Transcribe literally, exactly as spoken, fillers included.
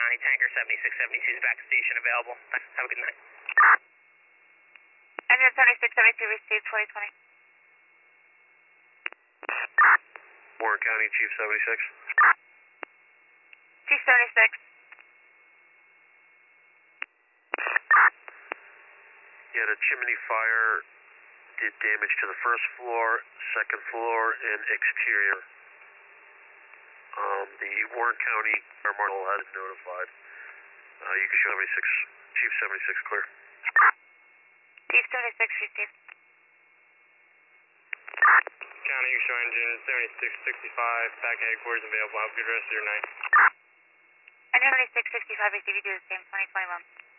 County, tanker seventy-six seventy-two is back to station available. Have a good night. Engine seventy-six seventy-two received twenty twenty. Warren County, Chief seventy-six. Chief seventy-six. Yeah, the chimney fire did damage to the first floor, second floor, and exterior. Um, the Warren County Fire Marshal has been notified. Uh, you can show seventy-six, Chief seventy-six clear. Chief seventy-six received. County, you show engine seventy-six sixty-five, back at headquarters available. Have a good rest of your night. Engine seventy-six sixty-five received, you do the same, twenty twenty-one.